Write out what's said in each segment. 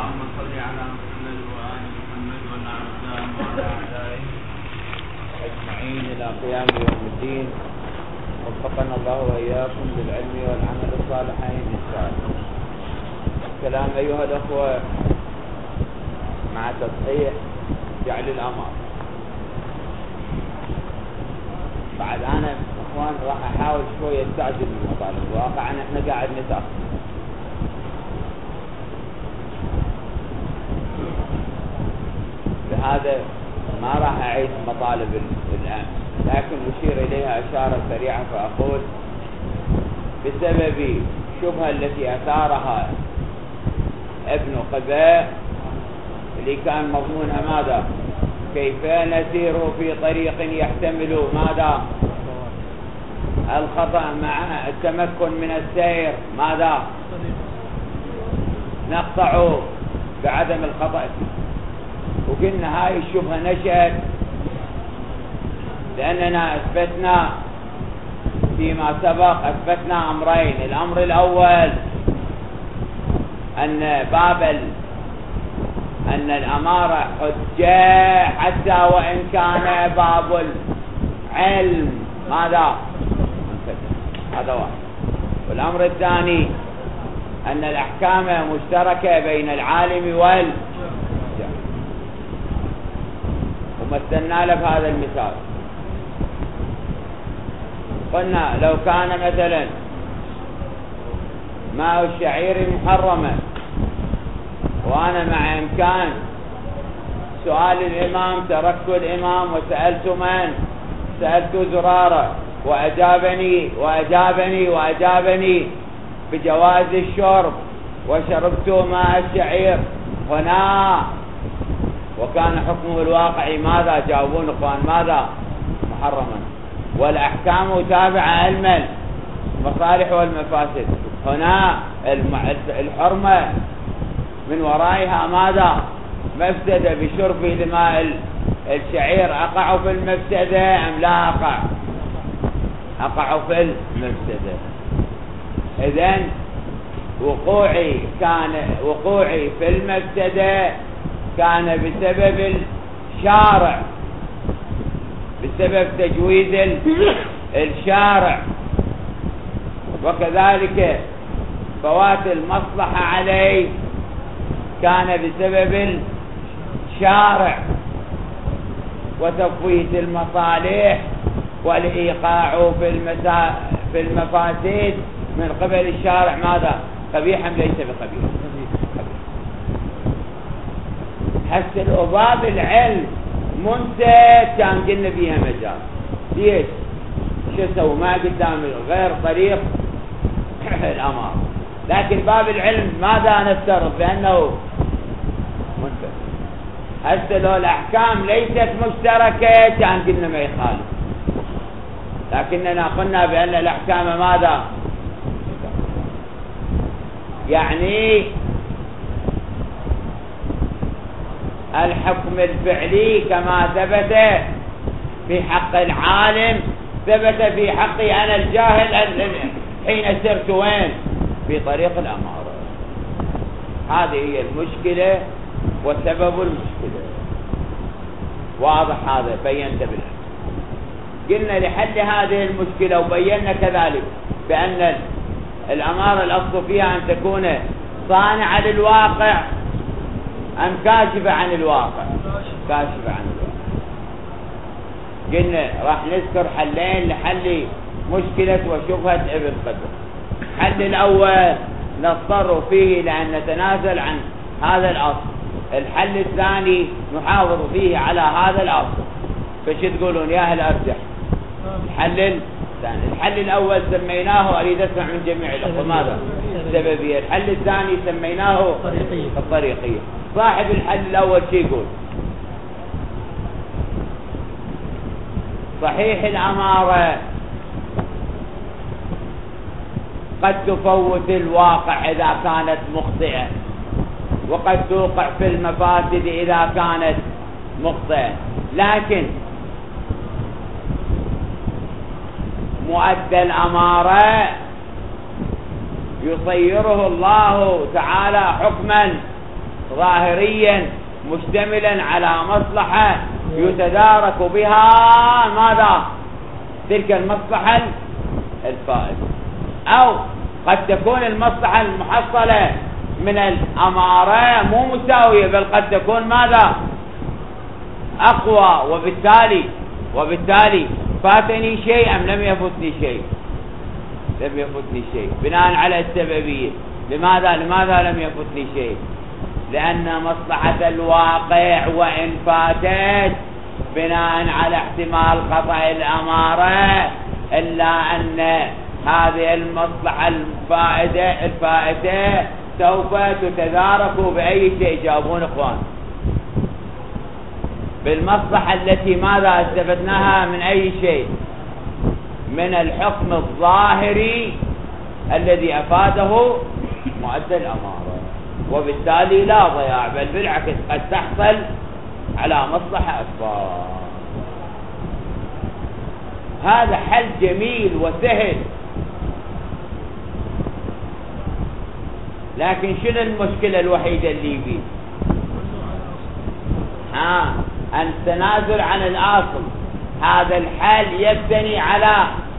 اللهم صل على محمد وآل محمد والأعزاء وعلى أعدائه أجمعين إلى قيام يوم الدين. وفقنا الله وإياكم بالعلم والعمل الصالحين إن شاء الله. الكلام أيها الأخوة مع تصحيح جعل الأمر. بعد أنا أخوان راح أحاول شوية أستعجل بالمطالب، واقعا إحنا قاعد نتأخر. لهذا ما راح أعيد مطالب الآن، لكن أشير إليها إشارة سريعة فأقول: بسبب الشبهة التي أثارها ابن قباء اللي كان مضمونها ماذا؟ كيف نسير في طريق يحتمل ماذا؟ الخطأ مع التمكن من السير ماذا؟ نقطع بعدم الخطأ. وقلنا هاي الشبهة نشأت لأننا أثبتنا فيما سبق أمرين. الأمر الأول أن الأمارة حجة حتى وإن كان باب العلم ماذا؟ هذا واحد. والأمر الثاني أن الأحكام مشتركة بين العالم والجاهل. ومثلنا له بهذا المثال، قلنا لو كان مثلا ماء الشعير محرما، وأنا مع إمكان سؤال الإمام تركت الإمام وسألت من؟ سألت زرارة وأجابني بجواز الشرب وشربت ماء الشعير هنا، وكان حكمه الواقعي ماذا؟ جاوبون اخوان ماذا؟ محرما. والأحكام تابعة علما المصالح والمفاسد. هنا الحرمة من ورائها ماذا؟ مفسدة بشربه لماء الشعير. أقع في المفسدة أم لا أقع؟ أقع في المفسدة. إذن وقوعي في المفسدة كان بسبب الشارع، بسبب تجويز الشارع. وكذلك فوات المصلحة عليه كان بسبب الشارع، وتفويت المصالح والإيقاع في المفاسد من قبل الشارع ماذا؟ قبيحا ليس بقبيح. حتى الأباب العلم منتج كان قلنا بيها مجال. ليش؟ شو سووا؟ ما قدام غير طريق الأمر. لكن باب العلم ماذا نفترض؟ بأنه منتج. حتى لو الأحكام ليست مشتركة كان قلنا ما يخالف، لكننا قلنا بأن الأحكام ماذا؟ يعني الحكم الفعلي كما ثبت في حق العالم ثبت في حقي أنا الجاهل حين سرت وين؟ في طريق الأمارة. هذه هي المشكلة وسبب المشكلة. واضح هذا؟ بينت بالله. قلنا لحل هذه المشكلة وبينا كذلك بأن الأمارة الأصل فيها أن تكون صانعة للواقع أم كاشفة عن الواقع؟ كاشفة عن الواقع. قلنا راح نذكر حلين لحل مشكلة وشبهة ابن قدر. الحل الأول نضطر فيه لأن نتنازل عن هذا الأصل. الحل الثاني نحافظ فيه على هذا الأصل. فش تقولون يا أهل أرجح؟ الحل الثاني. الحل الأول سميناه، أريد أسمع من جميع الأخوة ماذا؟ السببية. الحل الثاني سميناه الطريقية. صاحب الحل الأول شو يقول؟ صحيح الأمارة قد تفوت الواقع إذا كانت مخطئة، وقد توقع في المفاسد إذا كانت مخطئة، لكن مؤدى الأمارة يصيره الله تعالى حكما ظاهريا مشتملا على مصلحة يتدارك بها ماذا؟ تلك المصلحة الفائدة. أو قد تكون المصلحة المحصلة من الأمارة مو مساوية، بل قد تكون ماذا؟ أقوى، وبالتالي فاتني شيء أم لم يفتني شيء؟ لم يفتني شيء بناء على السببية. لماذا لم يفتني شيء؟ لأن مصلحة الواقع وإن فاتت بناء على احتمال خطأ الأمارة، إلا أن هذه المصلحة الفائتة سوف تتدارك بأي شيء؟ جاوبون إخوان. بالمصلحة التي ماذا استفدناها من أي شيء؟ من الحكم الظاهري الذي أفاده مؤدى الأمارة، وبالتالي لا ضياع، بل بالعكس قد تحصل على مصلحة أكبر. هذا حل جميل وسهل، لكن شنو المشكلة الوحيدة اللي فيه؟ التنازل عن الأصل. هذا الحل يبتني على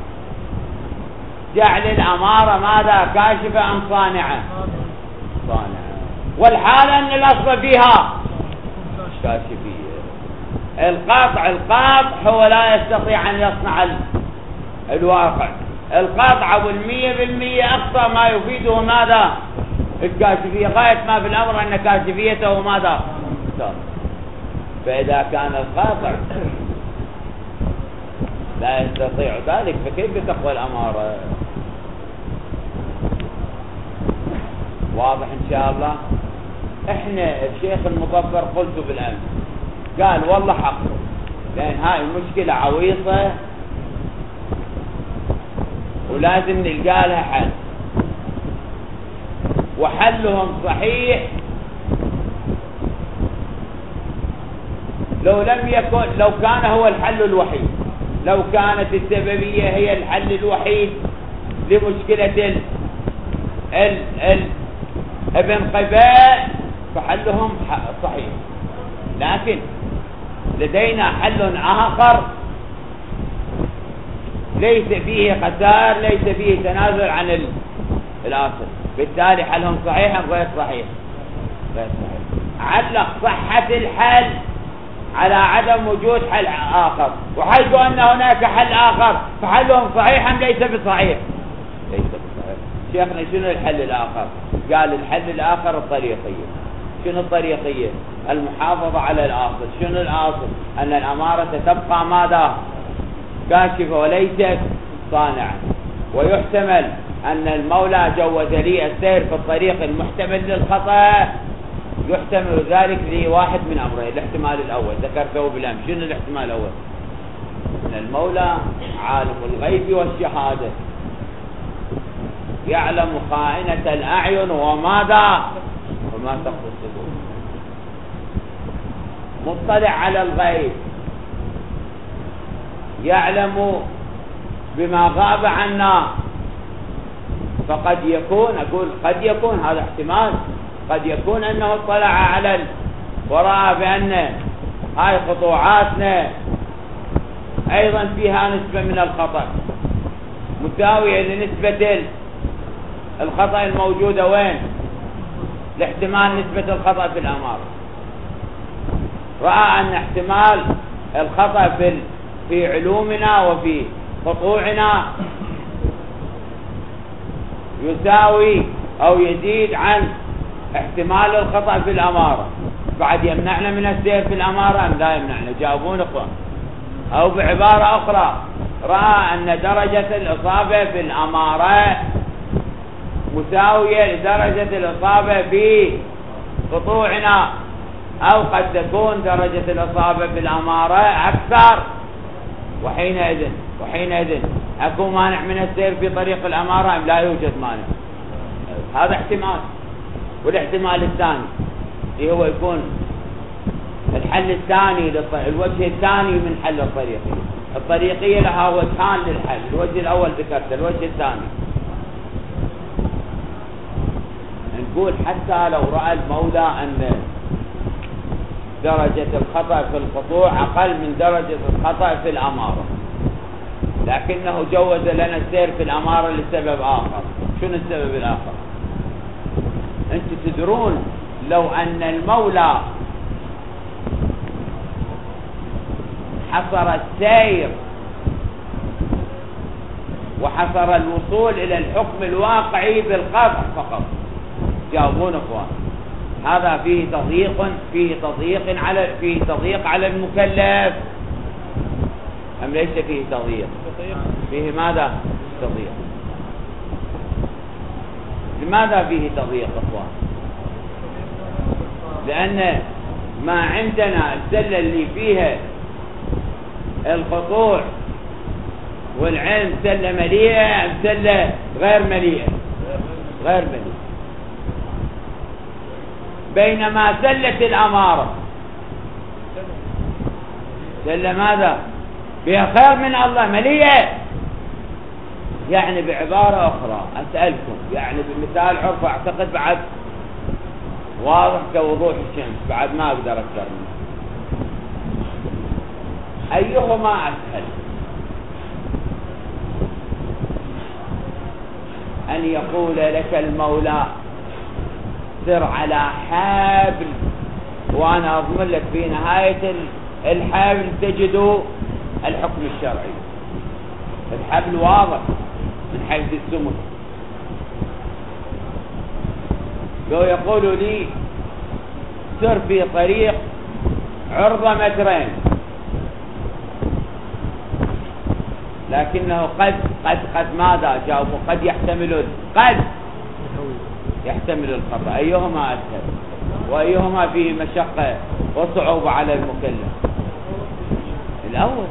جعل الأمارة ماذا؟ كاشفة أم صانعة؟ صانعة. والحال أن الأصل فيها كاشفية. القاطع هو لا يستطيع أن يصنع الواقع. القاطع وال100% أقصى ما يفيده ماذا؟ الكاشفية. غاية ما في الأمر أن كاشفيته ماذا؟ فإذا كان القاطع لا يستطيع ذلك فكيف تقوى الأمارة؟ واضح إن شاء الله. إحنا الشيخ المظفر قلت بالأمس قال والله حق، لأن هاي المشكلة عويصة ولازم نلقى لها حل، وحلهم صحيح لو كان هو الحل الوحيد، لو كانت السببية هي الحل الوحيد لمشكلة ابن قباء فحلهم صحيح. لكن لدينا حل آخر ليس فيه خسار، ليس فيه تنازل عن الأصل، بالتالي حلهم صحيح أم غير صحيح؟ غير صحيح. علق صحة الحل على عدم وجود حل آخر، وحيث أن هناك حل آخر فحلهم صحيح أم ليس بصحيح؟ ليس بصحيح. شيخنا شنو الحل الآخر؟ قال الحل الآخر الطريقية. شنو الطريقية؟ المحافظة على الأصل. شنو الأصل؟ أن الأمارة تبقى ماذا؟ كاشفة وليست صانعة. ويحتمل أن المولى جوز لي السير في الطريق المحتمل للخطأ، يحتمل ذلك لواحد من أمرين. الاحتمال الأول ذكرته بالأمس. شنو الاحتمال الأول؟ أن المولى عالم الغيب والشهادة، يعلم خائنة الأعين وما تخفي الصدور، مطلع على الغيب، يعلم بما غاب عنا. فقد يكون، أقول قد يكون، هذا احتمال، قد يكون أنه اطلع على ورأى بأن هاي قطوعاتنا أيضا فيها نسبة من الخطأ مساوية لنسبة الخطأ الموجودة وين؟ لاحتمال نسبة الخطأ في الأمارة. رأى أن احتمال الخطأ في علومنا وفي قطوعنا يساوي أو يزيد عن احتمال الخطأ في الأمارة. بعد يمنعنا من السير في الأمارة أم لا يمنعنا؟ جاوبون إخوان. أو بعبارة أخرى، رأى أن درجة الإصابة في الأمارة مساوية لدرجة الإصابة في قطوعنا، أو قد تكون درجة الإصابة في الأمارة أكثر، وحينئذ أكون مانع من السير في طريق الأمارة أم لا يوجد مانع؟ هذا احتمال. والاحتمال الثاني اللي هو يكون الحل الثاني، الوجه الثاني من حل الطريقية. الطريقية لها وجهان للحل، الوجه الأول ذكرته، الوجه الثاني يقول حتى لو رأى المولى أن درجة الخطأ في القطوع أقل من درجة الخطأ في الأمارة، لكنه جوز لنا السير في الأمارة لسبب آخر. شنو السبب الآخر؟ أنتم تدرون لو أن المولى حصر السير وحصر الوصول إلى الحكم الواقعي بالقطع فقط، جاوبون اخوان، هذا فيه تضييق على المكلف أم ليس فيه تضييق؟ فيه ماذا؟ تضييق. لماذا فيه تضييق اخوان؟ لأن ما عندنا السلة اللي فيها الخضوع والعلم سلة مليئة أم سلة غير مليئة؟ غير مليئة. بينما سلة الأمارة سلة ماذا؟ بها خير من الله، مليئة. يعني بعبارة أخرى أسألكم، يعني بمثال عرف أعتقد بعد واضح كوضوح الشمس، بعد ما أقدر أكثر منه. أيهما أسهل؟ أن يقول لك المولى سر على حبل، وأنا أضمن لك في نهاية الحبل تجد الحكم الشرعي، الحبل واضح من حيث السمك. لو يقول لي سر في طريق عرض مترين، لكنه قد ماذا جاوبوا؟ قد يحتمل الخطأ. أيهما أسهل وأيهما فيه مشقة وصعوبة على المكلف؟ الأول.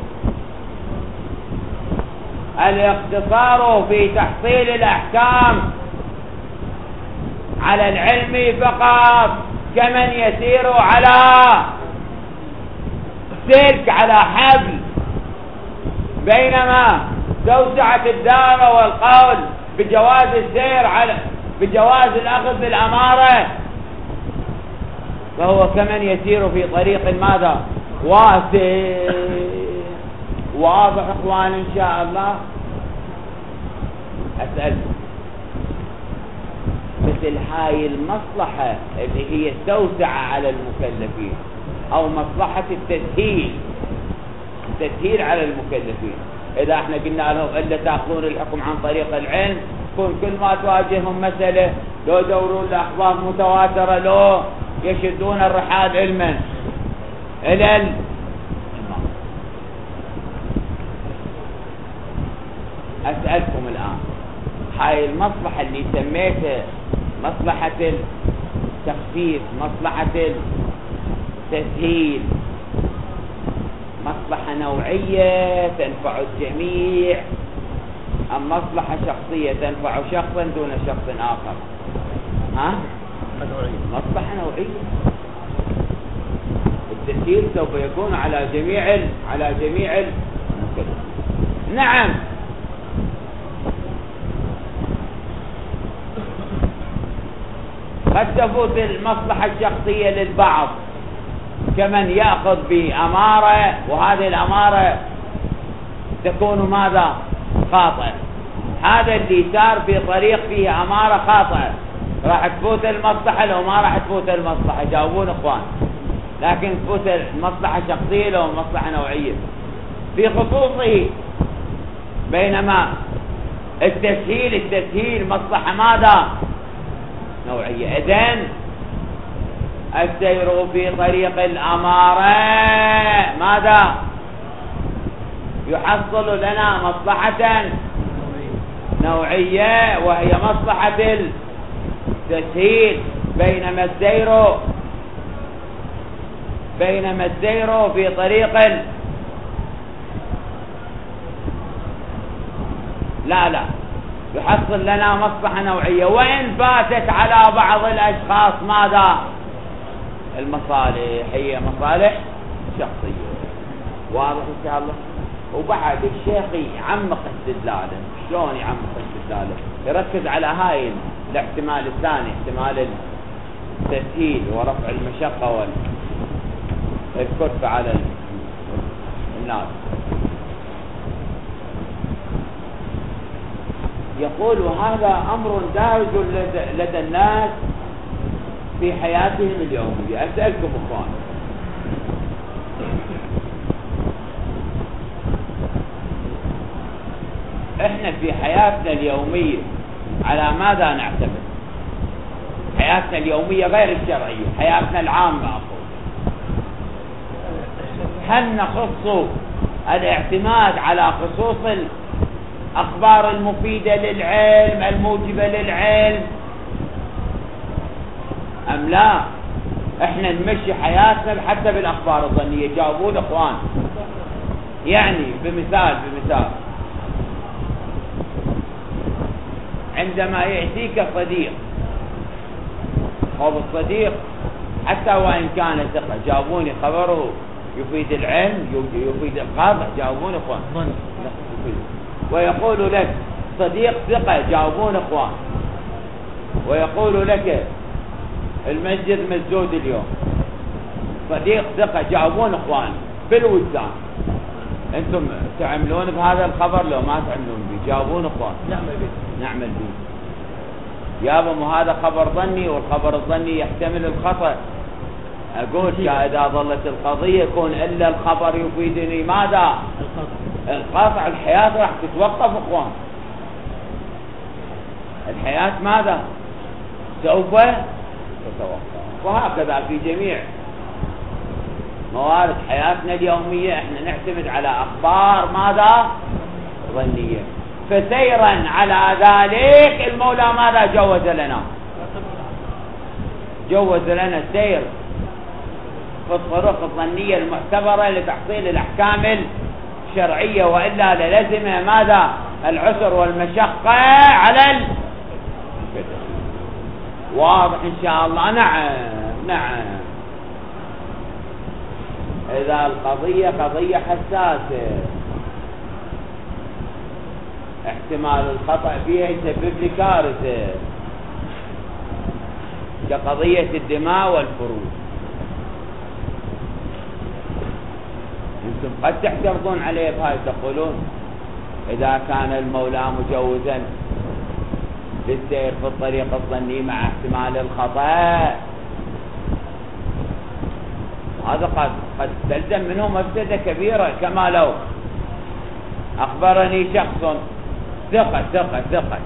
الاقتصار في تحصيل الأحكام على العلم فقط كمن يسير على سلك، على حبل، بينما توسعة الدعوة والقول بجواز السير بجواز الأخذ بالأمارة فهو كمن يسير في طريق ماذا؟ واسع. واضح اخوان ان شاء الله؟ اسألكم، مثل هاي المصلحة اللي هي التوسعة على المكلفين او مصلحة التسهيل على المكلفين، اذا احنا قلنا لهم الا تاخذون الحكم عن طريق العلم، كون كل ما تواجههم مسألة لو يدورون الاخبار متواترة، لو يشدون الرحال علما الى أسألكم الآن، هاي المصلحة اللي سميتها مصلحة التخفيف، مصلحة التسهيل، مصلحة نوعية تنفع الجميع أم مصلحة شخصية تنفع شخصا دون شخص آخر؟ مصلحة نوعية. التسهيل سوف يكون على جميع المكلفين. نعم، قد تفوت المصلحة الشخصية للبعض كمن يأخذ بأمارة، وهذه الأمارة تكون ماذا؟ خاطئة. هذا اللي سار في طريق فيه أمارة خاطئة، راح تفوت المصلحة لو ما راح تفوت المصلحة؟ جاوبون اخوان. لكن تفوت المصلحة الشخصية لو مصلحة نوعية في خصوصه، بينما التسهيل مصلحة ماذا؟ نوعية. إذن السير في طريق الأمارة ماذا؟ يحصل لنا مصلحة نوعية وهي مصلحة التسهيل، بينما السير في طريق لا يحصل لنا مصلحة نوعية، وإن فاتت على بعض الأشخاص ماذا؟ المصالح، هي مصالح شخصية. واضح إن شاء الله؟ وبعد الشيخ يعمق استدلاله. شلون يعمق استدلاله؟ يركز على هاي الاحتمال الثاني، احتمال التسهيل ورفع المشقة والكلفة على الناس. يقول وهذا أمر دارج لدى الناس في حياتهم اليومية. أسألكم أخوان، احنا في حياتنا اليومية على ماذا نعتمد؟ حياتنا اليومية غير الشرعية، حياتنا العامة أقول، هل نخص الاعتماد على خصوص الأخبار المفيدة للعلم الموجبة للعلم أم لا؟ احنا نمشي حياتنا حتى بالأخبار الظنية. جاوبون اخوان. يعني بمثال عندما يأتيك صديق، هو الصديق حتى وإن كان ثقة، جاوبوني، خبره يفيد العلم يفيد القاطع؟ جاوبون اخوان. ويقول لك صديق ثقة، جاوبون اخوان. ويقول لك المسجد مسدود اليوم، صديق ثقة، جاوبون اخوان بالوجدان. انتم تعملون بهذا الخبر لو ما تعملون به؟ جاوبون اخوان. نعمل به. يابا مو هذا خبر ظني، والخبر الظني يحتمل الخطأ. اقول اذا ظلت القضية يكون الا الخبر يفيدني ماذا؟ القطع. الحياة راح تتوقف اخوان. الحياة ماذا؟ سوف تتوقف. وهكذا في جميع موارد حياتنا اليومية احنا نعتمد على اخبار ماذا؟ ظنية. فسيرا على ذلك المولى ماذا جوز لنا؟ جوز لنا السير في الطرق الظنية المعتبرة لتحصيل الأحكام الشرعية، وإلا للزم ماذا؟ العسر والمشقة على البدء. واضح إن شاء الله؟ نعم. إذا القضية قضية حساسة احتمال الخطأ فيها يسبب لي كارثة، كقضية الدماء والفروج. انتم قد تحترضون عليه بهاي، تقولون اذا كان المولى مجوزا للسير في الطريق الظني مع احتمال الخطأ، هذا قد تلزم منه مفسدة كبيرة. كما لو اخبرني شخص ثقة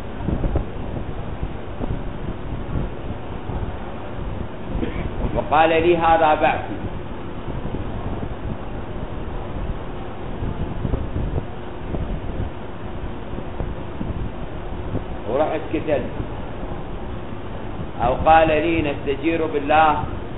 وقال لي هذا بعثي، ورحت كتلت، او قال لي نستجير بالله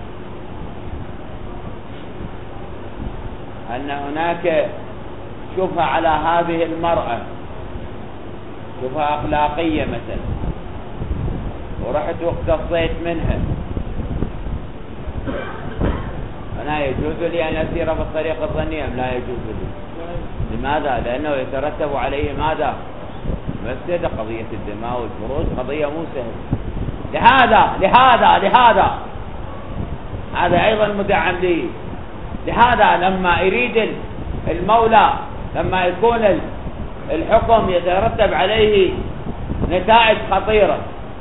ان هناك شبهة على هذه المرأة، شبهة اخلاقية مثلا، ورحت واقتصيت منها، أنا يجوز لي أن أسير بالطريق الظني أم لا يجوز لي؟ لماذا؟ لأنه يترتب عليه ماذا؟ مفسدة. قضية الدماء والفروج قضية مو سهلة. لهذا هذا أيضا مدعم لي. لهذا لما يريد المولى، لما يكون الحكم يترتب عليه نتائج خطيرة،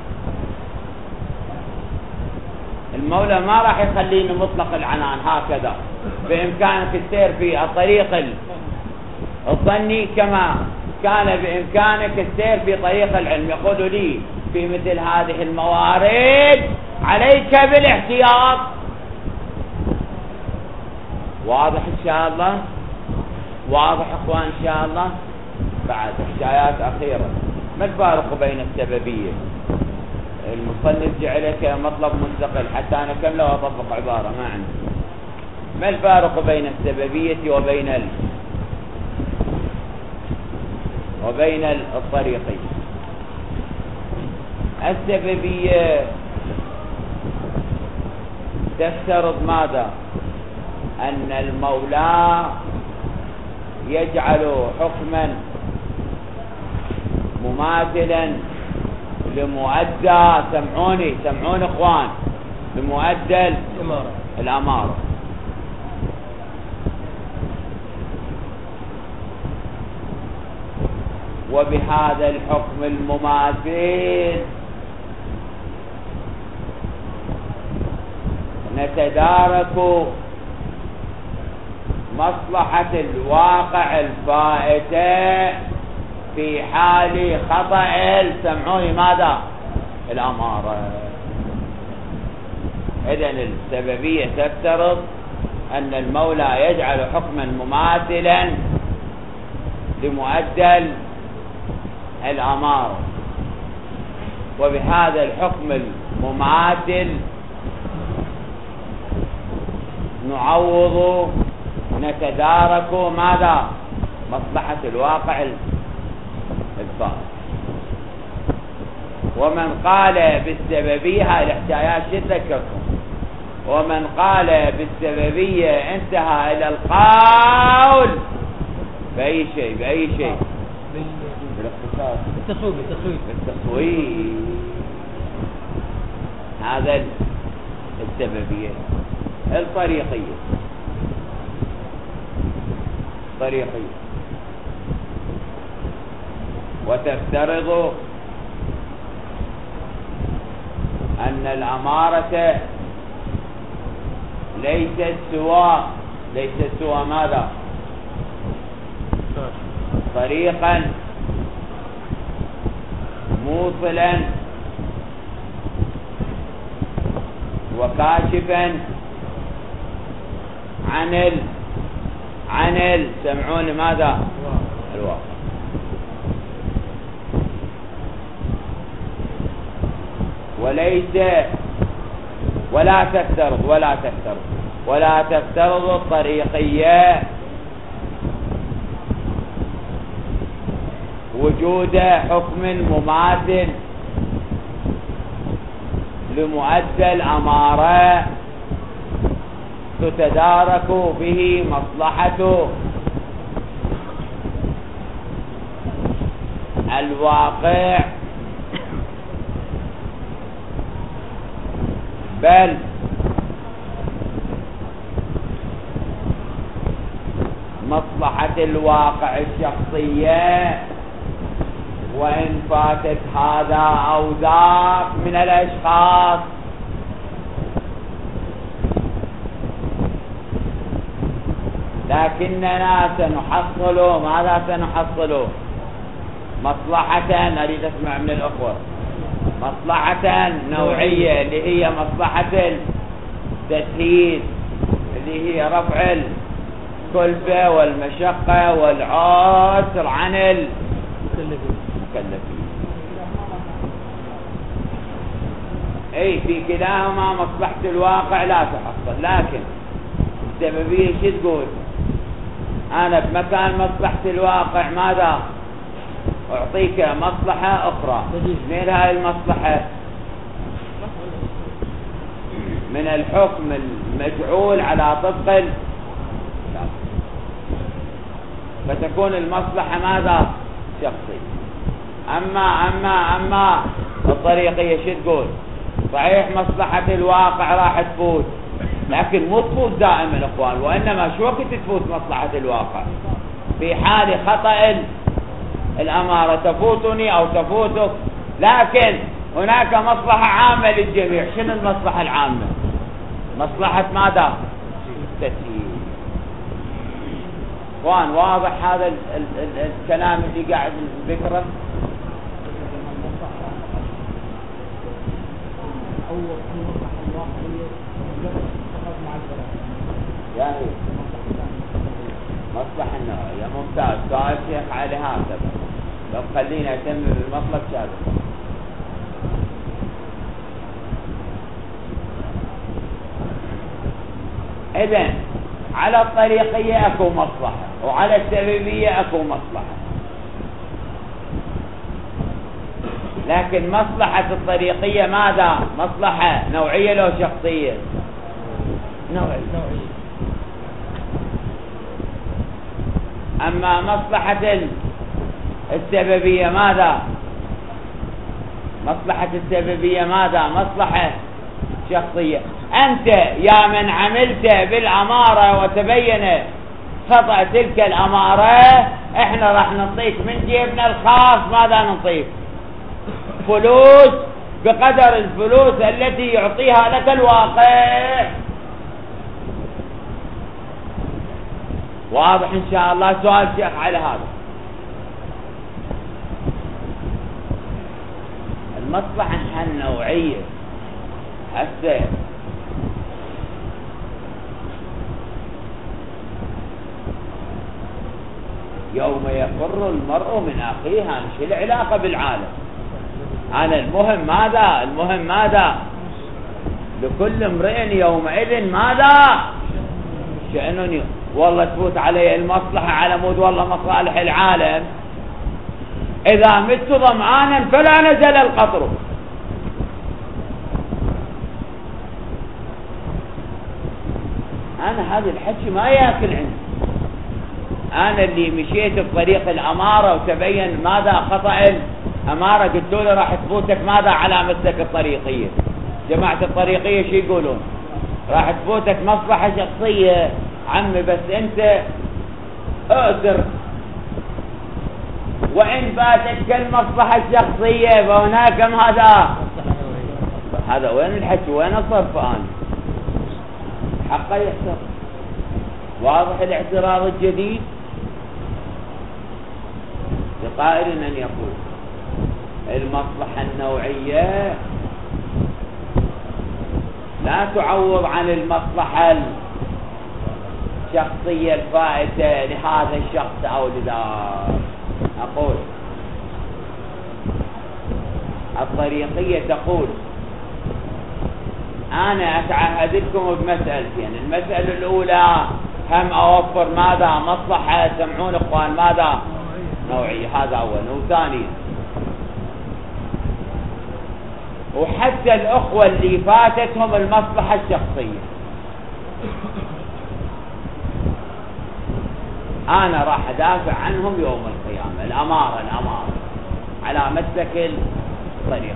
المولى ما راح يخليني مطلق العنان هكذا. بإمكانك السير في الطريق الظني كما كان بإمكانك السير في طريق العلم. يقول لي في مثل هذه الموارد عليك بالاحتياط. واضح إن شاء الله؟ واضح أخوان إن شاء الله؟ بعد حكايات أخيرة. ما الفارق بين السببية؟ المصنف جعلك مطلب مستقل حتى أنا كم لو أطبق عبارة ما عندي. ما الفارق بين السببية وبين الطريقين؟ السببية تفترض ماذا؟ أن المولى يجعل حكما مماثلا لمؤدى، سمعوني اخوان، لمؤدى الأمارة. وبهذا الحكم المماثل نتدارك مصلحة الواقع الفائتة في حال خطأ سمعوني ماذا؟ الأمارة. إذن السببية تفترض أن المولى يجعل حكما مماثلا لمؤدى الأمارة، وبهذا الحكم المماثل نعوض نتدارك ماذا؟ مصلحة الواقع الفائت. ومن قال بالسببية، هاي الاحتياجات شو تذكركم، ومن قال بالسببية انتهى إلى القول بأي شيء بالاختصار بالتصويب. هذا السببية الطريقية. وتفترض أن الأمارة ليست سوى ماذا؟ طريقا موصلا وكاشفا عن سمعون ماذا؟ الواقع. ولا تفترض الطريقية وجود حكم مماثل لمؤدى الأمارة تتدارك به مصلحة الواقع، بل مصلحة الواقع الشخصية، وإن فاتت هذا أو ذاك من الأشخاص. لكننا سنحصل ماذا؟ سنحصل مصلحة، أريد أسمع من الأخوة، مصلحة نوعية اللي هي مصلحة التسهيل، اللي هي رفع الكلفة والمشقة والعسر عن المكلفين. أي في كلاهما مصلحة الواقع لا تحصل، لكن السببية شو تقول؟ أنا بمكان مصلحة الواقع ماذا؟ أعطيك مصلحة أخرى. من هاي المصلحة؟ من الحكم المجعول على طبق فتكون المصلحة ماذا؟ شخصية. أما الطريقية شو تقول؟ صحيح مصلحة الواقع راح تفوت، لكن مو تفوت دائما اخوان، وإنما شو وقت تفوت مصلحة الواقع؟ في حال خطأ الأمارة تفوتني أو تفوتك، لكن هناك مصلحة عامة للجميع. شنو المصلحة العامة؟ مصلحة ماذا؟ التسهيل. اخوان واضح هذا الكلام اللي قاعد ذكره؟ يعني مصلحة النوعية. ممتاز. سؤال شيخ علي هكذا، لو خلينا أتم بالمطلب شابه. إذن على الطريقية أكو مصلحة، وعلى السببية أكو مصلحة، لكن مصلحة الطريقية ماذا؟ مصلحة نوعية لو شخصية؟ نوعية. أما مصلحة السببية ماذا؟ مصلحة السببية ماذا؟ مصلحة شخصية. أنت يا من عملت بالأمارة وتبين خطأ تلك الأمارة، احنا راح نعطيك من جيبنا الخاص ماذا نعطيك؟ فلوس بقدر الفلوس التي يعطيها لك الواقع. واضح إن شاء الله؟ سؤال شيخ على هذا. المصلحة النوعية هسه يوم يفر المرء من أخيه، مش العلاقة بالعالم. أنا المهم ماذا؟ المهم ماذا؟ لكل امرئ يومئذ ماذا؟ شأنني والله تفوت علي المصلحة على مود والله مصالح العالم. إذا مت ظمآنا فلا نزل القطر. أنا هذا الحكي ما يأكل عندي. أنا اللي مشيت بطريق الأمارة وتبين ماذا خطأ الأمارة، قلت له راح تفوتك ماذا؟ علامتك الطريقية. جماعة الطريقية شو يقولون؟ راح تفوتك مصلحة شخصية عمي، بس أنت اؤثر. وإن فاتتك المصلحة الشخصية فهناك هذا وين الحكي؟ وين الصرف؟ أنا حقا يحصل. واضح الاعتراض الجديد لقائل أن يقول المصلحة النوعية لا تعوض عن المصلحة الشخصية الفائتة لهذا الشخص أو لذاك. أقول الطريقية تقول أنا أتعهد لكم بمسألتين. المسألة الأولى هم أوفر ماذا؟ مصلحة. سمعون إخوان ماذا؟ نوعية. هذا أولا. وثانيا وحتى الأخوة اللي فاتتهم المصلحة الشخصية أنا راح أدافع عنهم يوم القيامة. الأمارة على مسلك الطريق.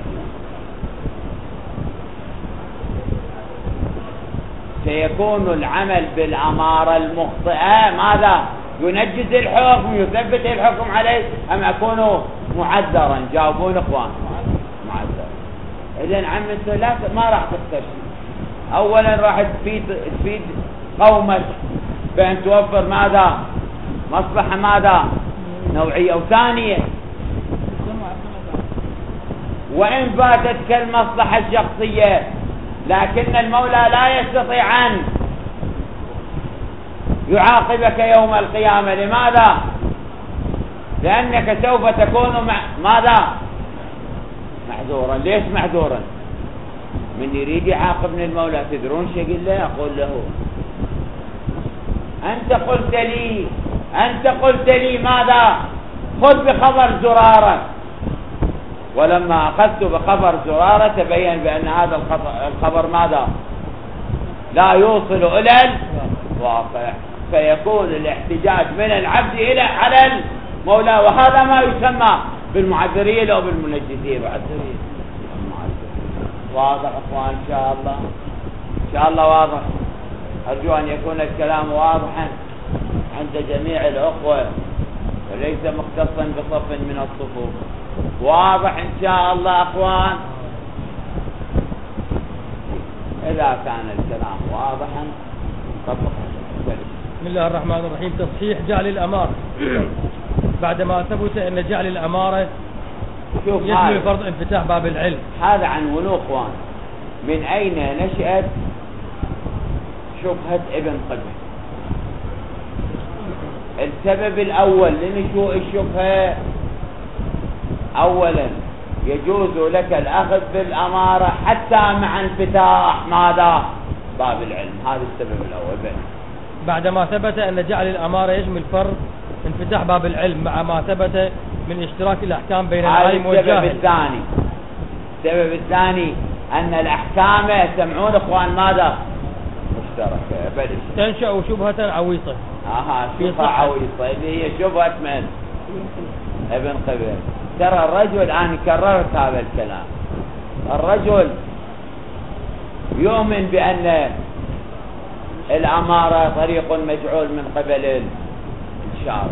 سيكون العمل بالأمارة المخطئة ماذا؟ ينجز الحكم، يثبت الحكم عليه، أم أكون معذرا؟ جاوبون إخوان. معذر. إذن عم الثلاثة ما راح تختار شيء. أولا راح تفيد قومك بأن توفر ماذا؟ مصلحة ماذا؟ نوعية. وثانية وإن فاتتك المصلحة الشخصية لكن المولى لا يستطيع أن يعاقبك يوم القيامة. لماذا؟ لأنك سوف تكون ماذا؟ معذورا. ليش معذورا؟ من يريد يعاقبني المولى تدرون شو يقول له؟ أقول له أنت قلت لي ماذا؟ خذ بخبر زرارة. ولما أخذت بخبر زرارة تبين بأن هذا الخبر ماذا؟ لا يوصل إلى الواقع، فيكون الاحتجاج من العبد على المولى. وهذا ما يسمى بالمعذرية أو بالمنجزية. واضح أخوان؟ إن شاء الله إن شاء الله واضح. أرجو أن يكون الكلام واضحا عند جميع الأخوة وليس مختصا بصف من الصفوف. واضح إن شاء الله أخوان؟ إذا كان الكلام واضحا طبق. بسم الله الرحمن الرحيم. تصحيح جعل الأمارة. بعدما ثبت أن جعل الأمارة يشمل فرض انفتاح باب العلم. هذا عنوانه اخوان. من اين نشأت شبهة ابن قدم؟ السبب الاول لنشوء الشبهة، اولا يجوز لك الاخذ بالامارة حتى مع انفتاح ماذا؟ باب العلم. هذا السبب الاول. بعدما ثبت ان جعل الامارة يشمل فرض انفتاح باب العلم مع ما ثبت من اشتراك الأحكام بين العالم والجاهل. السبب الثاني أن الأحكام سمعون إخوان ماذا؟ مشتركة. تنشأ شبهة عويصة. شبهة عويصة اللي هي شبهة من؟ ابن قبيل. ترى الرجل الآن كررت هذا الكلام. الرجل يؤمن بأن الأمارة طريق مجعول من قبل الشارع،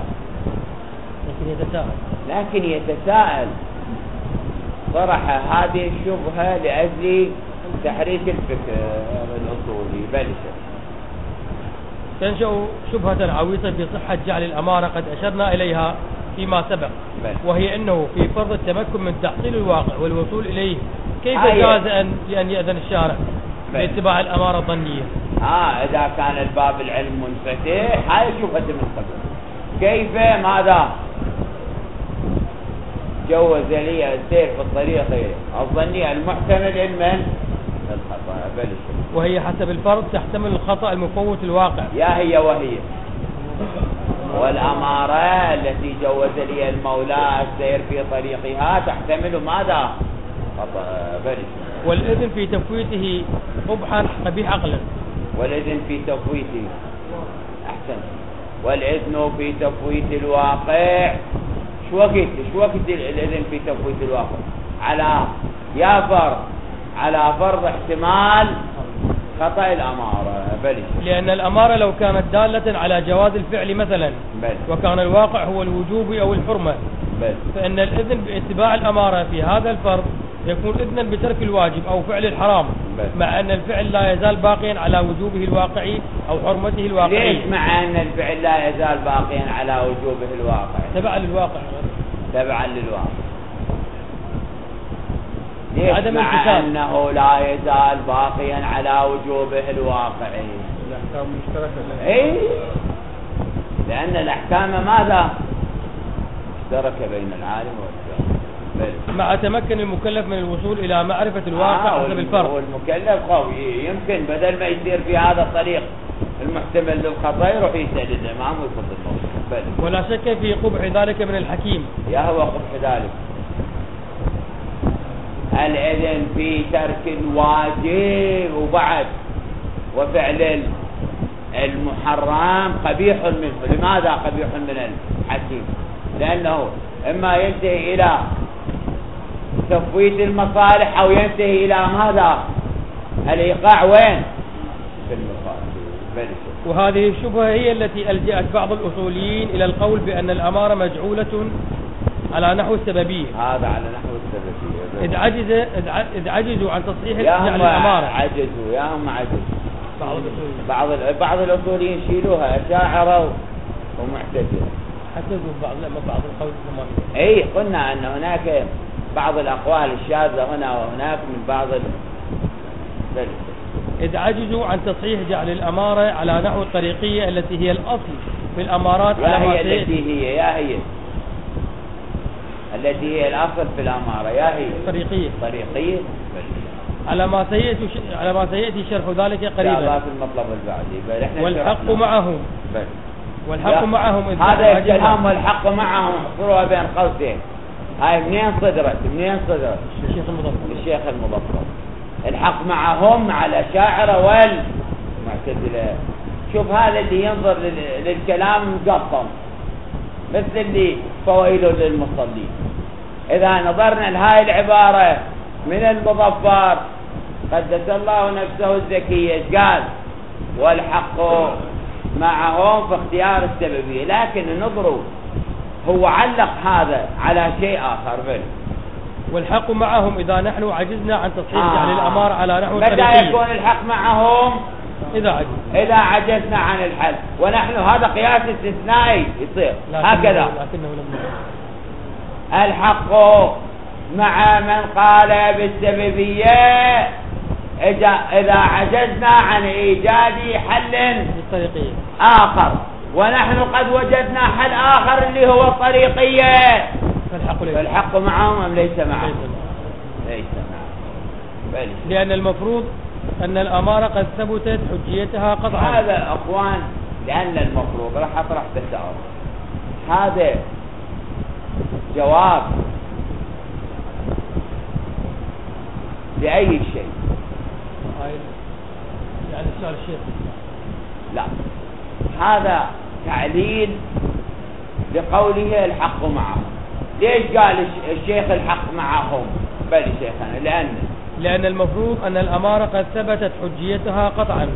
لكن يتساءل طرح هذه الشبهة لأجل تحريك الفكر الأصولي. بلش تنشأ شبهة عويصة في صحة جعل الأمارة قد أشرنا إليها فيما سبق، وهي أنه في فرض التمكن من تحصيل الواقع والوصول إليه كيف جاز أن يأذن الشارع باتباع الأمارة الظنية؟ إذا كان الباب العلم منفتح هاي شبهة من قبل. كيف ماذا جوز لي السير في الطريق الظنية المحتمل من الخطأ؟ بلش وهي حسب الفرض تحتمل الخطأ المفوت الواقع. يا هي وهي والأمارة التي جوز لي المولى السير في طريقها تحتمل ماذا؟ خطأ. بلش والإذن في تفويته قبحا قبيح عقلا. والإذن في تفويته أحسن. والإذن في تفويت الواقع شو وقت الإذن في تفويت الواقع؟ على فرض احتمال خطأ الأمارة. بلش لأن الأمارة لو كانت دالة على جواز الفعل مثلا وكان الواقع هو الوجوب أو الحرمة فإن الإذن باتباع الأمارة في هذا الفرض يكون إذنا بترك الواجب أو فعل الحرام، مع أن الفعل لا يزال باقيا على وجوبه الواقعي أو حرمته الواقعية. ليش مع أن الفعل لا يزال باقيا على وجوبه الواقعي؟ تبعا للواقع. ليش مع أنه لا يزال باقيا على وجوبه الواقعي؟ الأحكام مشتركة. لأن الأحكام ماذا؟ مشتركة بين العالم والجاهل. مع تمكن المكلف من الوصول إلى معرفة الواقع حسب الفرض. والمكلف قوي يمكن بدل ما يسير في هذا الطريق المحتمل للخطأ يروح يسأل الإمام ويفض الموضوع. ولا شك في قبح ذلك من الحكيم. هو قبح ذلك. الإذن في ترك الواجب وبعد وفعل المحرم قبيح منه. لماذا قبيح من الحكيم؟ لأنه إما ينتهي إلى تفويت المصالح أو ينتهي إلى ماذا؟ الإيقاع وين؟ في المصالح. وهذه الشبهة هي التي ألجأت بعض الأصوليين إلى القول بأن الأمارة مجعولة على نحو السببية. هذا على نحو السببية. إذ عجزوا عن تصحيح جعل الأمارة. هم عجزوا. بعض الأصوليين يشيلوها أشاعرة ومعتزلة. حسبوا بعض القول. قلنا أن هناك بعض الأقوال الشاذة هنا وهناك من بعض إذ عجزوا عن تصحيح جعل الأمارة على نحو الطريقية التي هي الأصل في الأمارات. التي هي الأصل في الأمارة. هي طريقية. على ما سيأتي شرح ذلك قريبا. في المطلب البعدي. والحق معهم هذا الكلام والحق معهم احصروها بين قوسين. هاي منين صدرت؟ الشيخ المظفر. الحق معهم على الأشاعرة والمعتزلة. شوف هذا اللي ينظر للكلام مقطم مثل اللي فوائله للمصلين. إذا نظرنا لهاي العبارة من المظفر قدس الله نفسه الزكية قال والحق معهم في اختيار السببية، لكن نظروا هو علق هذا على شيء آخر. والحق معهم إذا نحن عجزنا عن تصحيح جعل الأمارة على نحو الطريقية. متى يكون الحق معهم؟ إذا عجزنا عن الحل، ونحن هذا قياس استثنائي يصير هكذا. الحق مع من قال بالسببية إذا عجزنا عن إيجاد حل آخر، ونحن قد وجدنا حل آخر اللي هو الطريقية. فالحق معهم أم ليس معهم؟ ليس معهم. لأن المفروض أن الأمارة قد ثبتت حجيتها قطعا. هذا أخوان لأن المفروض راح أطرح تساؤل. هذا جواب لأي شيء؟ يعني سؤال الشيخ. لا، هذا تعليل لقوله الحق معهم. ليش قال الشيخ الحق معهم؟ شيخنا لأن لأن المفروض أن الأمارة قد ثبتت حجيتها قطعا،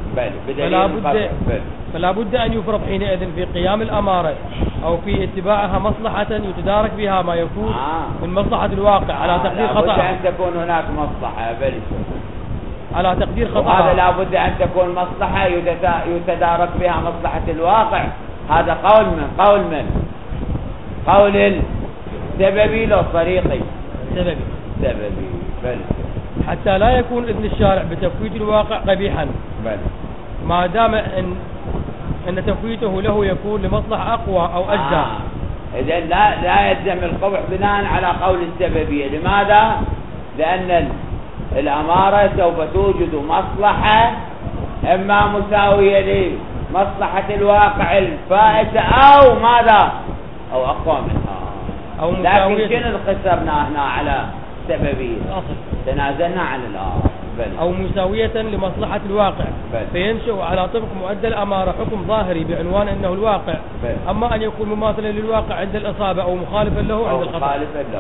فلا بد أن يفرض حينئذ في قيام الأمارة أو في اتباعها مصلحة يتدارك بها ما يكون من مصلحة الواقع على تقدير خطأ. لابد أن تكون هناك مصلحة على تقدير خطأ. وهذا لابد أن تكون مصلحة يتدارك بها مصلحة الواقع. هذا قول من قول السببي لو طريقي سببي حتى لا يكون إذن الشارع بتفويت الواقع قبيحا ما دام أن تفويته له يكون لمصلحة أقوى أو أجدى. إذن لا يلزم القبح بناء على قول السببية. لماذا؟ لأن الأمارة سوف توجد مصلحة إما مساوية لمصلحة الواقع الفائتة أو ماذا؟ أو أقوى منها. لكن شنو خسرنا هنا على سببية؟ تنازلنا عن الآخر. أو مساوية لمصلحة الواقع فينشأ على طبق مؤدى الأمارة حكم ظاهري بعنوان أنه الواقع. أما أن يكون مماثلا للواقع عند الإصابة أو مخالفا له عند الخطأ.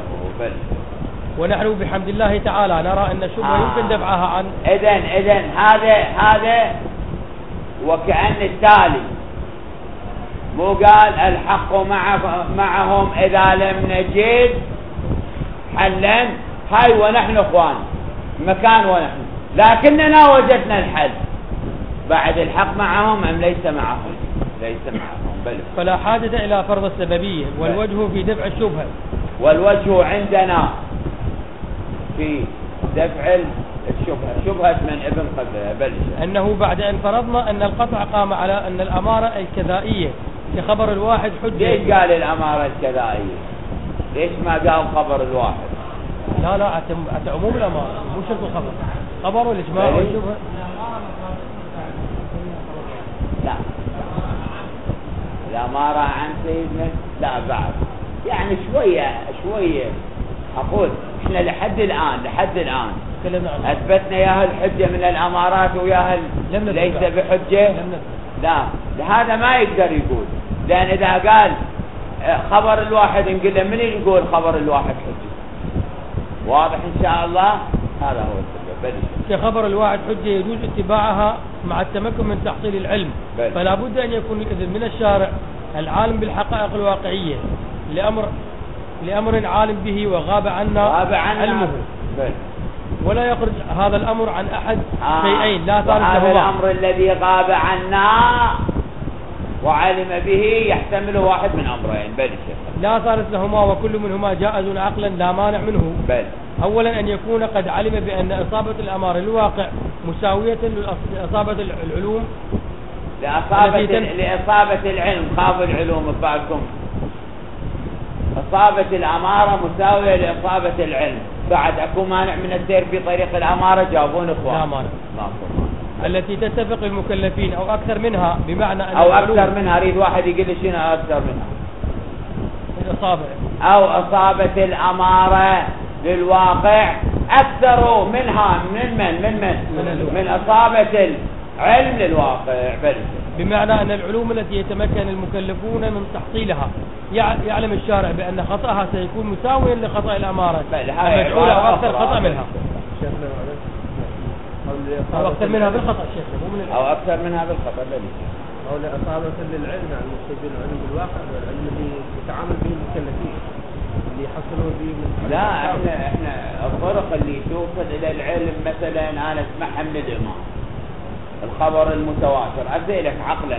ونحن بحمد الله تعالى نرى أن الشبهة يمكن دفعها عن إذن هذا وكأن التالي مو قال الحق معهم إذا لم نجد حلا. هاي ونحن اخوان مكان ونحن لكننا وجدنا الحل. بعد الحق معهم أم ليس معهم؟ ليس معهم. فلا حاجة إلى فرض السببية. والوجه في دفع الشبهة. والوجه عندنا في دفع الشبهة. شبهة من ابن قبل أنه بعد أن فرضنا أن القطع قام على أن الأمارة الكذائية كخبر الواحد حجة. ليش قال الأمارة الكذائية؟ ليش ما قال خبر الواحد؟ لا عموم الأمارة مو شرط الخبر. خبر والإجماع والشبهة. لا الأمارة عن سيدنا لا بعد يعني شوية أقول إحنا لحد الآن أثبتنا ياها الحجة من الأمارات وياها ليس بحجة. لا هذا ما يقدر يقول. لأن إذا قال خبر الواحد نقول له من يقول خبر الواحد حجة؟ واضح إن شاء الله. هذا هو السبب. كخبر الواحد حجة يجوز اتباعها مع التمكن من تحصيل العلم. فلا بد أن يكون الإذن من الشارع العالم بالحقائق الواقعية لأمر عالم به وغاب عنا علمه. ولا يخرج هذا الأمر عن أحد شيئين لا ثالث لهما. هذا الأمر الذي غاب عنا وعلم به يحتمل واحد من أمرين. لا ثالث لهما وكل منهما جائز عقلا لا مانع منه. أولا أن يكون قد علم بأن إصابة الأمارة للواقع مساوية لإصابة العلوم لإصابة العلم. خاف العلوم ببالكم. إصابة الأمارة مساوية لإصابة العلم. بعد أكو مانع من السير في طريق الأمارة؟ جاوبون إخوان. لا مانع. التي تتفق المكلفين أو أكثر منها بمعنى أن أو أكثر منها. أريد واحد يقول لي شنو أكثر منها؟ الإصابة أو إصابة الأمارة للواقع أكثر منها من إصابة العلم للواقع. بمعنى أن العلوم التي يتمكن المكلفون من تحصيلها يعلم الشارع بأن خطأها سيكون مساويا لخطأ الأمارة مجعولة أو أكثر خطأ منها أو أكثر منها بالخطأ. أو أكثر منها بالخطأ. أو لإصابة للعلم يعني مقصود العلم بالواقع والعلم اللي يتعامل به المكلفين اللي يحصلون به من. لا احنا الطرق اللي توصل إلى العلم مثلا أنا أسمعها من الإمام. الخبر المتواتر أسألك عقلا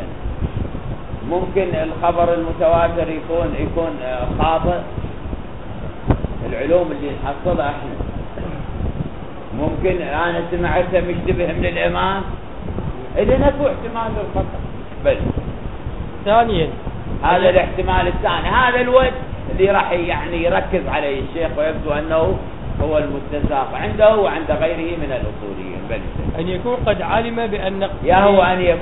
ممكن الخبر المتواتر يكون خاطئ؟ العلوم اللي نحصلها احنا ممكن أنا سمعتها مشتبه من الإمام. إذا اكو احتمال للخطأ. ثانيا هذا الاحتمال الثاني. هذا الوجه اللي راح يعني يركز عليه الشيخ ويبدو أنه هو المستساق عنده وعند غيره من الأصوليين. أن يكون قد علم بأن هو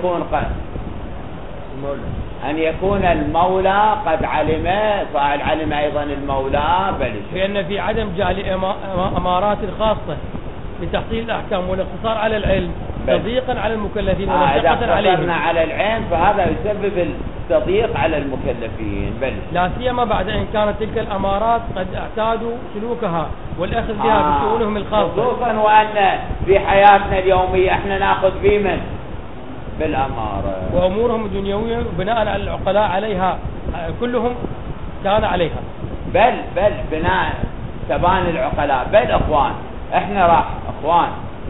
أن يكون المولى قد علم. فعل علم أيضا المولى بأن في عدم جعل أمارات خاصة لتحصيل الأحكام والاقتصار على العلم تضييقا على المكلفين ومشقة عليهم. إذا على العلم فهذا يسبب التضييق على المكلفين. لا سيما بعد أن كانت تلك الأمارات قد اعتادوا سلوكها والأخذ بها في شؤونهم الخاصة، خصوصا وأن في حياتنا اليومية احنا نأخذ بمن بالأمارة وأمورهم الدنيوية بناء على العقلاء عليها كلهم كان عليها. بل بناء تبان العقلاء. بل اخوان احنا راح اخوان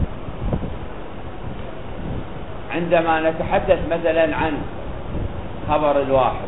عندما نتحدث مثلا عن خبر الواحد،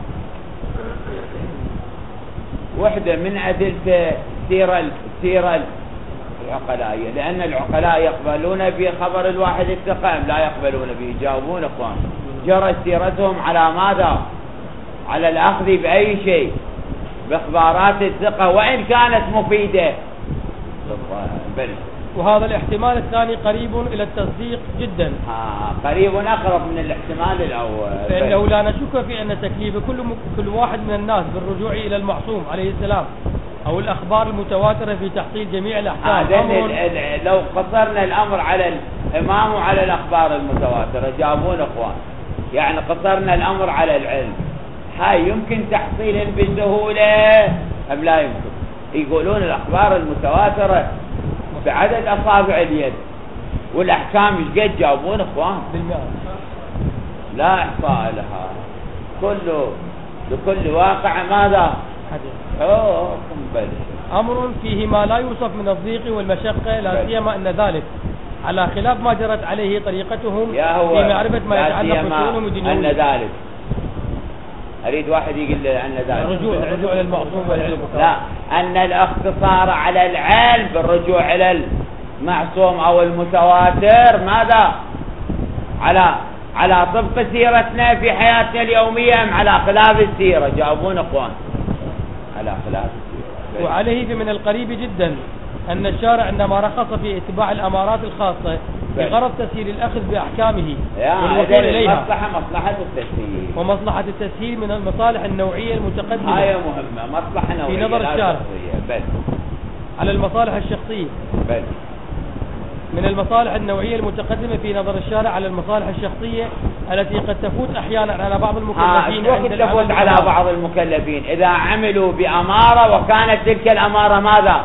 وحدة من أدلته السيرة العقلائية، لأن العقلاء يقبلون بخبر الواحد الثقة لا يقبلون به. يجاوبون اخوان جرت سيرتهم على ماذا؟ على الأخذ بأي شيء باخبارات الثقة وإن كانت مفيدة. بل وهذا الاحتمال الثاني قريب إلى التصديق جدا، قريب أقرب من الاحتمال الأول، فإنه لا نشك في أن تكليف كل واحد من الناس بالرجوع إلى المعصوم عليه السلام أو الأخبار المتواترة في تحصيل جميع الأحكام. لو قصرنا الأمر على الإمام وعلى الأخبار المتواترة، جابون اخوان يعني قصرنا الأمر على العلم، هاي يمكن تحصيل بسهولة أم لا يمكن؟ يقولون الأخبار المتواترة بعدد أصابع اليد والأحكام ايش قد جابون اخوان؟ لا إحصاء لها، لكل واقع ماذا؟ أمر فيه ما لا يوصف من الضيق والمشقة، لا سيما أن ذلك على خلاف ما جرت عليه طريقتهم في معرفة ما يتعلق بشؤونهم الدنيوية. أن ذلك أريد واحد يقول لي أن ذلك الرجوع للمعصوم والعلم. لا، أن الاختصار على العلم بالرجوع إلى المعصوم أو المتواتر ماذا؟ على طبق سيرتنا في حياتنا اليومية أم على خلاف السيرة؟ جاوبون اخوان على خلاف السيرة. وعليه فمن القريب جدا أن الشارع عندما رخص في اتباع الأمارات الخاصة بغرض تسهيل الأخذ بأحكامه والوصول إليها، مصلحة التسهيل ومصلحة التسهيل من المصالح النوعية المتقدمة هاي مهمة، مصلحة نوعية في نظر الشارع على المصالح الشخصية. من المصالح النوعية المتقدمة في نظر الشارع على المصالح الشخصية التي قد تفوت أحيانا على بعض المكلفين تفوت على بعض المكلفين إذا عملوا بأمارة وكانت تلك الأمارة ماذا؟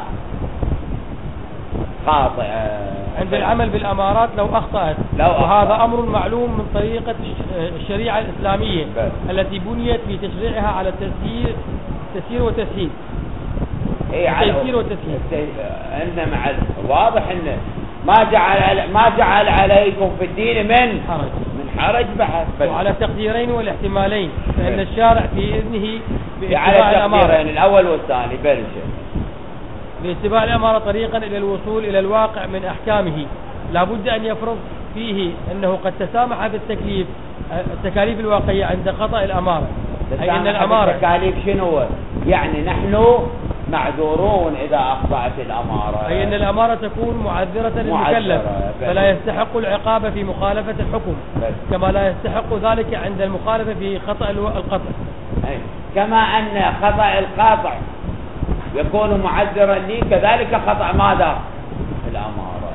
خاطئة عند العمل بالأمارات لو أخطأت. وهذا أمر معلوم من طريقة الشريعة الإسلامية التي بنيت في تشريعها على تسيير وتسهيل. تيسير وتسهيل. إنما واضح إن ما جعل عليكم في الدين من حرج بحث. وعلى تقديرين والاحتمالين، فإن الشارع في إذنه باتباع الأمارة الأول والثاني باتباع الأمارة طريقا إلى الوصول إلى الواقع من أحكامه، لا بد أن يفرض فيه أنه قد تسامح في التكاليف الواقعية عند خطأ الأمارة. أي أن الأمارة التكاليف شنو؟ يعني نحن معذورون إذا أخطأت الأمارة، أي أن الأمارة تكون معذرة للمكلف فلا يستحق العقاب في مخالفة الحكم، كما لا يستحق ذلك عند المخالفة في خطأ القطع. كما أن خطأ القاطع يكون معذرا لي، كذلك خطأ ماذا؟ الأمارة.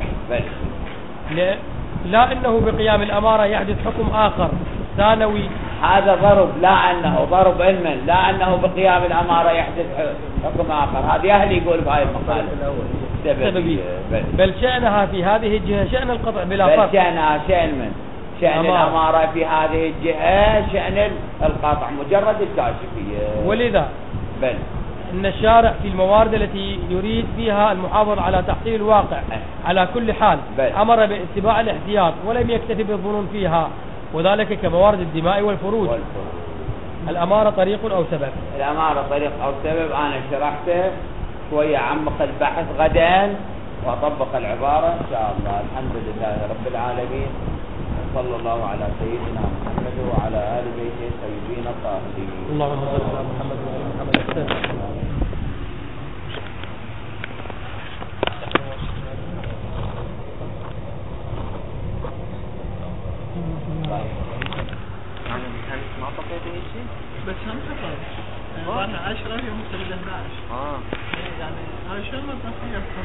لا أنه بقيام الأمارة يحدث حكم آخر ثانوي. هذا ضرب، لا أنه ضرب علما، لا أنه بقيام الأمارة يحدث حكم آخر. هذا أهل يقول بهاي المقالة سببي. بل شأنها في هذه الجهة شأن القطع بلا فرق. بل شأنها شأن الأمارة في هذه الجهة شأن القطع مجرد الكاشفية. ولذا أن الشارع في الموارد التي يريد فيها المحافظة على تحصيل الواقع على كل حال أمر باتباع الاحتياط ولم يكتفي بالظنون فيها، وذلك كموارد الدماء والفروج. الأمارة طريق أو سبب. الأمارة طريق أو سبب أنا شرحته شوية، عمق البحث غدا وأطبق العبارة إن شاء الله. الحمد لله رب العالمين، صلى الله على سيدنا محمد وعلى آل بيته الطيبين الطاهرين. اللهم صل على محمد وعلى محمد. بس هم خطأ. 10 يوم 11. يعني هاي شو ما